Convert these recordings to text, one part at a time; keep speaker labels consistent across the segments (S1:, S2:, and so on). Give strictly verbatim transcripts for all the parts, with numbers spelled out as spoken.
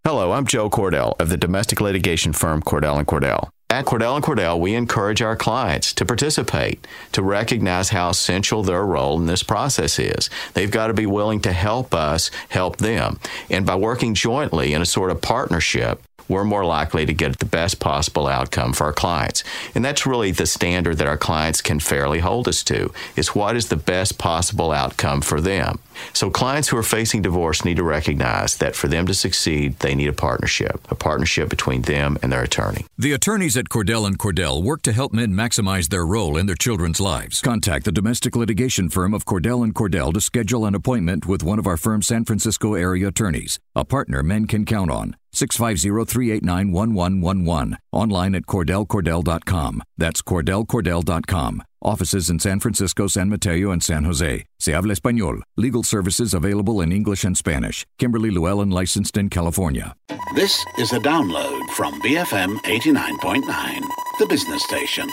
S1: Hello, I'm Joe Cordell of the domestic litigation firm Cordell and Cordell. At Cordell and Cordell, we encourage our clients to participate, to recognize how essential their role in this process is. They've got to be willing to help us help them. And by working jointly in a sort of partnership, we're more likely to get the best possible outcome for our clients. And that's really the standard that our clients can fairly hold us to, is what is the best possible outcome for them. So clients who are facing divorce need to recognize that for them to succeed, they need a partnership, a partnership between them and their attorney.
S2: The attorneys at Cordell and Cordell work to help men maximize their role in their children's lives. Contact the domestic litigation firm of Cordell and Cordell to schedule an appointment with one of our firm's San Francisco area attorneys, a partner men can count on. six five zero, three eight nine, one one one one. Online at cordell cordell dot com. That's cordell cordell dot com. Offices in San Francisco, San Mateo, and San Jose. Se habla español. Legal services available in English and Spanish. Kimberly Llewellyn, licensed in California.
S3: This is a download from B F M eighty-nine point nine, the business station.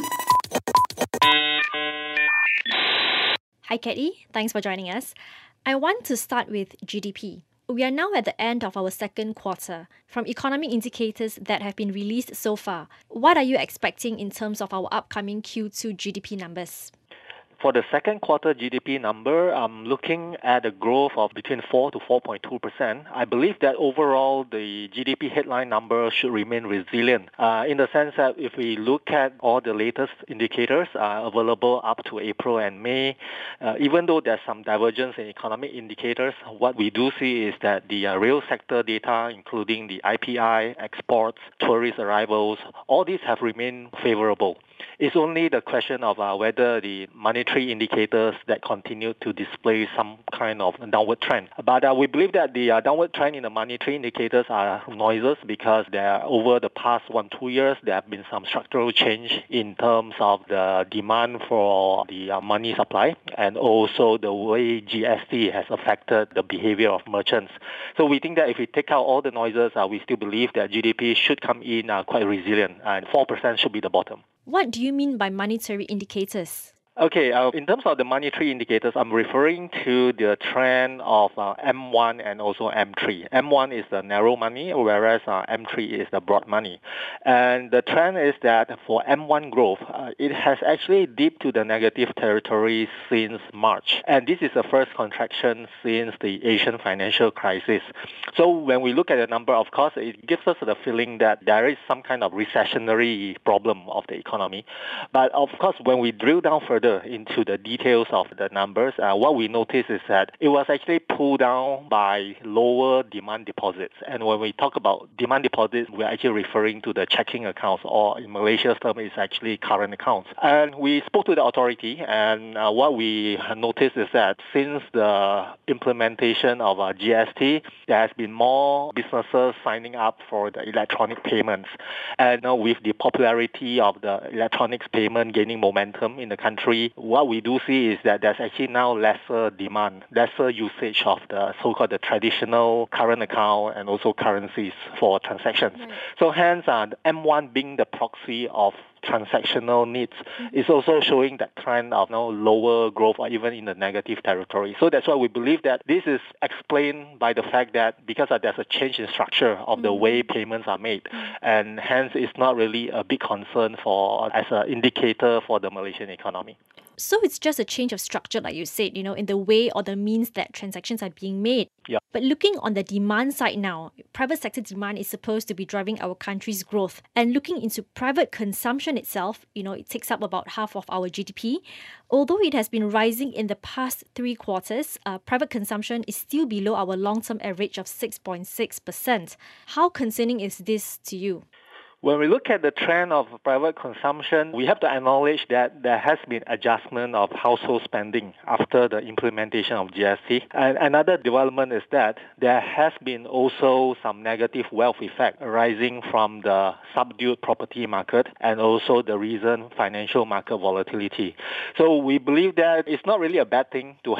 S4: Hi, Katie. Thanks for joining us. I want to start with G D P. We are now at the end of our second quarter. From economic indicators that have been released so far, what are you expecting in terms of our upcoming Q two G D P numbers?
S5: For the second quarter G D P number, I'm looking at a growth of between four to four point two percent. I believe that overall the G D P headline number should remain resilient uh, in the sense that if we look at all the latest indicators uh, available up to April and May, uh, even though there's some divergence in economic indicators, what we do see is that the uh, real sector data, including the I P I, exports, tourist arrivals, all these have remained favorable. It's only the question of uh, whether the monetary indicators that continue to display some kind of downward trend. But uh, we believe that the uh, downward trend in the monetary indicators are noises because there, over the past one, two years, there have been some structural change in terms of the demand for the uh, money supply and also the way G S T has affected the behavior of merchants. So we think that if we take out all the noises, uh, we still believe that G D P should come in uh, quite resilient and four percent should be the bottom.
S4: What do you mean by monetary indicators?
S5: Okay, uh, in terms of the monetary indicators, I'm referring to the trend of uh, M one and also M three. M one is the narrow money, whereas uh, M three is the broad money. And the trend is that for M one growth, uh, it has actually dipped to the negative territory since March. And this is the first contraction since the Asian financial crisis. So when we look at the number, of course, it gives us the feeling that there is some kind of recessionary problem of the economy. But of course, when we drill down further into the details of the numbers, uh, what we notice is that it was actually pulled down by lower demand deposits. And when we talk about demand deposits, we're actually referring to the checking accounts, or in Malaysia's term, it's actually current accounts. And we spoke to the authority, and uh, what we noticed is that since the implementation of uh, G S T, there has been more businesses signing up for the electronic payments. And uh, with the popularity of the electronics payment gaining momentum in the country, what we do see is that there's actually now lesser demand, lesser usage of the so-called the traditional current account and also currencies for transactions. Right. So hence, uh, M one being the proxy of transactional needs mm-hmm. is also showing that trend of you know, lower growth or even in the negative territory. So that's why we believe that this is explained by the fact that because uh, there's a change in structure of mm-hmm. the way payments are made, mm-hmm. and hence it's not really a big concern for as an indicator for the Malaysian economy.
S4: So it's just a change of structure, like you said, you know, in the way or the means that transactions are being made.
S5: Yeah.
S4: But looking on the demand side now, private sector demand is supposed to be driving our country's growth. And looking into private consumption itself, you know, it takes up about half of our G D P. Although it has been rising in the past three quarters, uh, private consumption is still below our long-term average of six point six percent. How concerning is this to you?
S5: When we look at the trend of private consumption, we have to acknowledge that there has been adjustment of household spending after the implementation of G S T. And another development is that there has been also some negative wealth effect arising from the subdued property market and also the recent financial market volatility. So we believe that it's not really a bad thing to have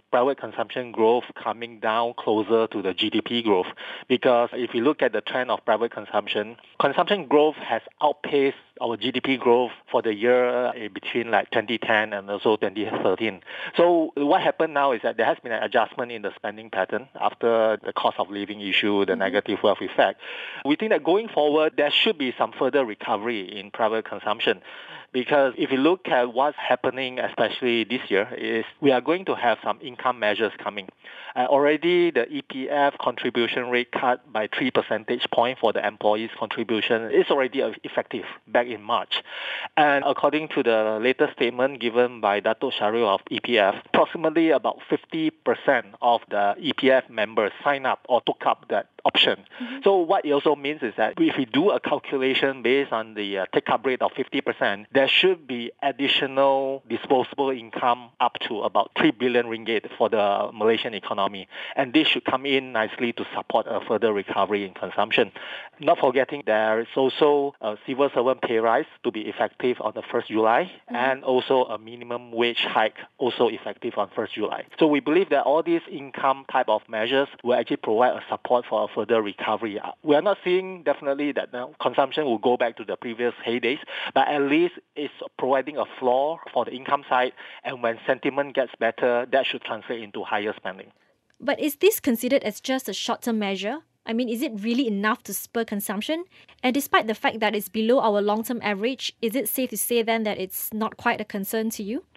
S5: private consumption growth coming down closer to the G D P growth. Because if you look at the trend of private consumption, consumption growth has outpaced our G D P growth for the year between like twenty ten and also twenty thirteen. So what happened now is that there has been an adjustment in the spending pattern after the cost of living issue, the mm-hmm. negative wealth effect. We think that going forward, there should be some further recovery in private consumption. Because if you look at what's happening, especially this year, is we are going to have some income measures coming. Uh, already, the E P F contribution rate cut by three percentage points for the employees' contribution is already effective back in March. And according to the latest statement given by Dato' Syahril of E P F, approximately about fifty percent of the E P F members signed up or took up that option. Mm-hmm. So what it also means is that if we do a calculation based on the uh, take-up rate of fifty percent, there should be additional disposable income up to about three billion ringgit for the Malaysian economy. And this should come in nicely to support a further recovery in consumption. Not forgetting there is also a civil servant pay rise to be effective on the first of July, mm-hmm. and also a minimum wage hike also effective on first of July. So we believe that all these income type of measures will actually provide a support for a further recovery. We are not seeing definitely that the consumption will go back to the previous heydays, but at least it's providing a floor for the income side, and when sentiment gets better, that should translate into higher spending.
S4: But is this considered as just a short-term measure? I mean, is it really enough to spur consumption? And despite the fact that it's below our long-term average, is it safe to say then that it's not quite a concern to you?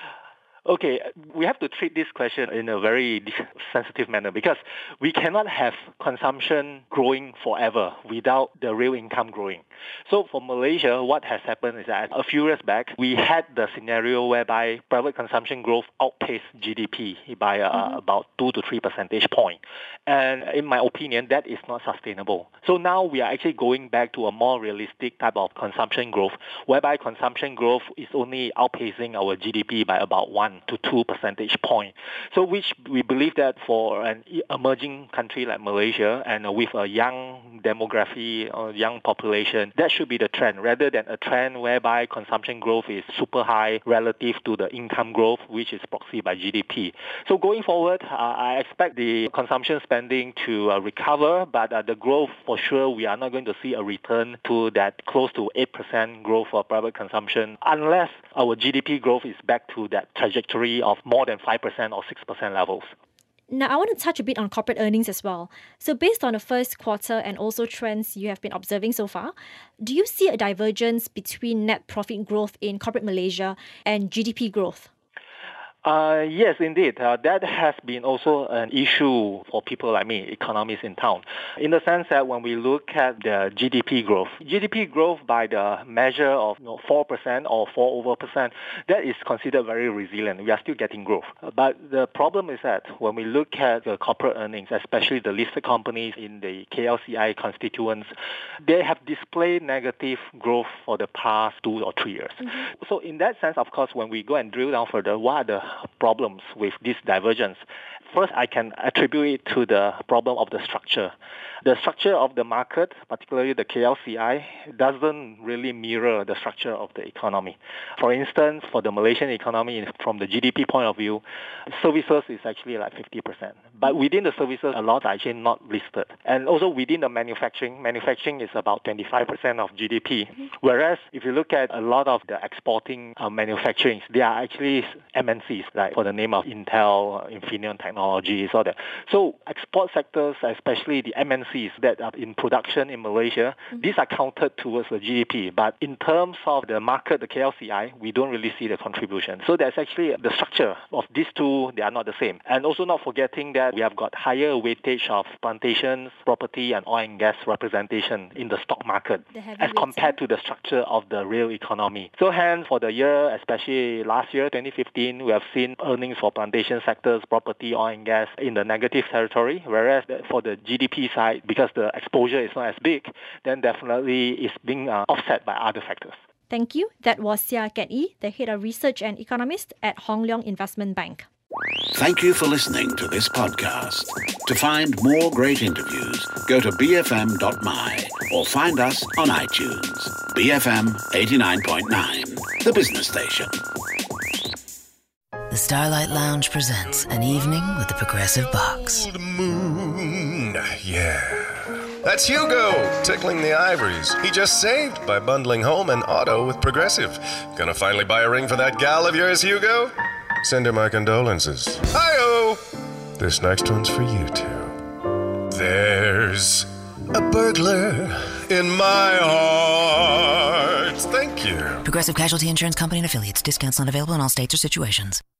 S5: Okay, we have to treat this question in a very sensitive manner because we cannot have consumption growing forever without the real income growing. So for Malaysia, what has happened is that a few years back, we had the scenario whereby private consumption growth outpaced G D P by uh, mm-hmm. about two to three percentage points. And in my opinion, that is not sustainable. So now we are actually going back to a more realistic type of consumption growth, whereby consumption growth is only outpacing our G D P by about one to two percentage point. So which we believe that for an emerging country like Malaysia and with a young demography or young population, that should be the trend rather than a trend whereby consumption growth is super high relative to the income growth, which is proxied by G D P. So going forward, uh, I expect the consumption spending to uh, recover, but uh, the growth for sure, we are not going to see a return to that close to eight percent growth for private consumption unless our G D P growth is back to that trajectory of more than five percent or six percent levels.
S4: Now, I want to touch a bit on corporate earnings as well. So based on the first quarter and also trends you have been observing so far, do you see a divergence between net profit growth in corporate Malaysia and G D P growth?
S5: Uh, yes, indeed. Uh, that has been also an issue for people like me, economists in town, in the sense that when we look at the G D P growth, G D P growth by the measure of you know, four percent or four over percent, that is considered very resilient. We are still getting growth. But the problem is that when we look at the corporate earnings, especially the listed companies in the K L C I constituents, they have displayed negative growth for the past two or three years. Mm-hmm. So in that sense, of course, when we go and drill down further, what are the problems with this divergence? First, I can attribute it to the problem of the structure. The structure of the market, particularly the K L C I, doesn't really mirror the structure of the economy. For instance, for the Malaysian economy, from the G D P point of view, services is actually like fifty percent. But within the services, a lot are actually not listed. And also within the manufacturing, manufacturing is about twenty-five percent of G D P. Whereas if you look at a lot of the exporting uh, manufacturing, they are actually M N Cs, like for the name of Intel, Infineon Technologies, all that. So export sectors, especially the M N Cs that are in production in Malaysia, mm-hmm. these are counted towards the G D P. But in terms of the market, the K L C I, we don't really see the contribution. So there's actually the structure of these two, they are not the same. And also not forgetting that we have got higher weightage of plantations, property, and oil and gas representation in the stock market as compared to the structure of the real economy. So hence, for the year, especially last year, twenty fifteen, we have seen earnings for plantation sectors, property, oil and gas in the negative territory, whereas for the G D P side, because the exposure is not as big, then definitely it's being uh, offset by other factors.
S4: Thank you. That was Seah Ket Yee, the Head of Research and Economist at Hong Leong Investment Bank.
S3: Thank you for listening to this podcast. To find more great interviews, go to b f m dot m y or find us on iTunes. B F M eighty-nine point nine, the business station.
S6: the Starlight Lounge presents An Evening with the Progressive Box.
S7: Old moon, yeah. That's Hugo, tickling the ivories. He just saved by bundling home and auto with Progressive. Gonna finally buy a ring for that gal of yours, Hugo? Send her my condolences. Hi-oh! This next one's for you two. There's a burglar in my heart. Thank you.
S6: Progressive Casualty Insurance Company and Affiliates. Discounts not available in all states or situations.